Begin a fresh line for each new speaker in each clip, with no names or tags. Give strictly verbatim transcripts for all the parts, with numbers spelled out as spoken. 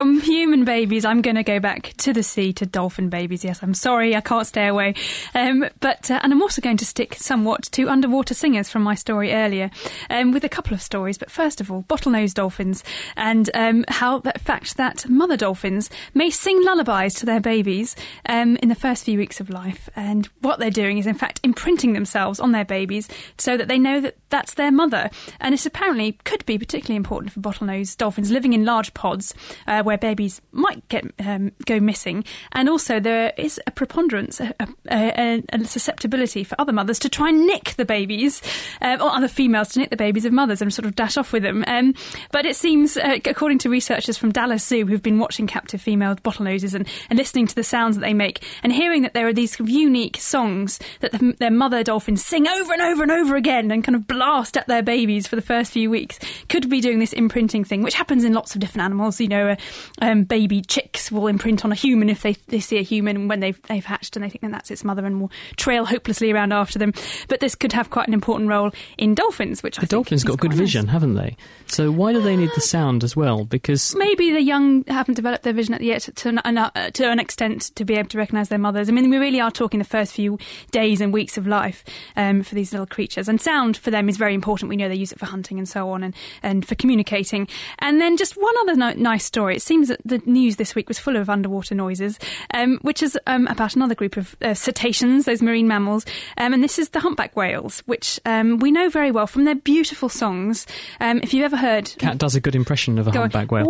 From human babies, I'm going to go back to the sea, to dolphin babies. Yes, I'm sorry, I can't stay away. Um, but uh, and I'm also going to stick somewhat to underwater singers from my story earlier, um, with a couple of stories. But first of all, bottlenose dolphins, and um, how the fact that mother dolphins may sing lullabies to their babies um, in the first few weeks of life. And what they're doing is, in fact, imprinting themselves on their babies so that they know that that's their mother. And it apparently could be particularly important for bottlenose dolphins living in large pods, uh, where babies might get um, go missing. And also there is a preponderance, a, a, a susceptibility for other mothers to try and nick the babies, um, or other females to nick the babies of mothers and sort of dash off with them. Um, but it seems, uh, according to researchers from Dallas Zoo, who've been watching captive female bottlenoses and, and listening to the sounds that they make and hearing that there are these unique songs that the, their mother dolphins sing over and over and over again and kind of blast at their babies for the first few weeks, could be doing this imprinting thing, which happens in lots of different animals. You know, uh, um, baby chicks will imprint on a human if they, they see a human when they've, they've hatched, and they think that that's its mother and will trail hopelessly around after them. But this could have quite an important role in dolphins, which I
the
think
dolphins got good
nice.
vision, haven't they? So why do they need the sound as well? Because
maybe the young haven't developed their vision yet to an, uh, to an extent to be able to recognise their mothers. I mean, we really are talking the first few days and weeks of life um, for these little creatures, and sound for them is very important. We know they use it for hunting and so on, and, and for communicating. And then just one other no- nice story. It seems that the news this week was full of underwater noises, um, which is um, about another group of uh, cetaceans, those marine mammals, um, and this is the humpback whales, which um, we know very well from their beautiful songs. Um, if you've ever heard...
Kat does a good impression of a humpback whale.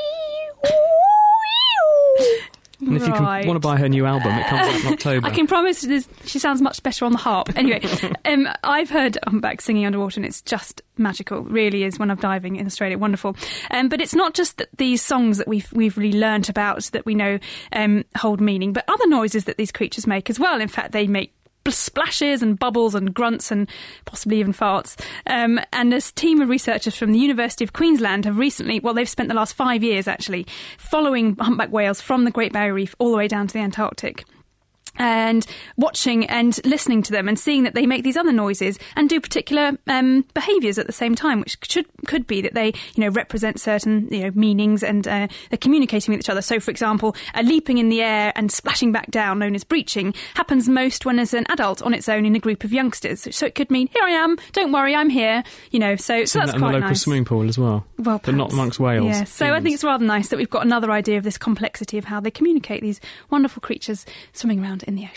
And if you can,
Right.
want to buy her new album, it comes out in October.
I can promise this, she sounds much better on the harp. Anyway, um, I've heard humpback singing underwater, and it's just magical. It really is when I'm diving in Australia. Wonderful. Um, but it's not just that these songs that we've we've really learnt about that we know um, hold meaning, but other noises that these creatures make as well. In fact, they make splashes and bubbles and grunts and possibly even farts. Um, and this team of researchers from the University of Queensland have recently, well, they've spent the last five years actually following humpback whales from the Great Barrier Reef all the way down to the Antarctic, and watching and listening to them and seeing that they make these other noises and do particular um, behaviours at the same time, which should could be that they, you know, represent certain, you know, meanings, and uh, they're communicating with each other. So, for example, a leaping in the air and splashing back down, known as breaching, happens most when there's an adult on its own in a group of youngsters. So it could mean, here I am, don't worry, I'm here, you know, so, so that's
that in
quite
the local
nice.
swimming pool as well,
Well,
but not
perhaps.
amongst whales.
Yeah, so I think it's rather nice that we've got another idea of this complexity of how they communicate, these wonderful creatures swimming around in the ocean.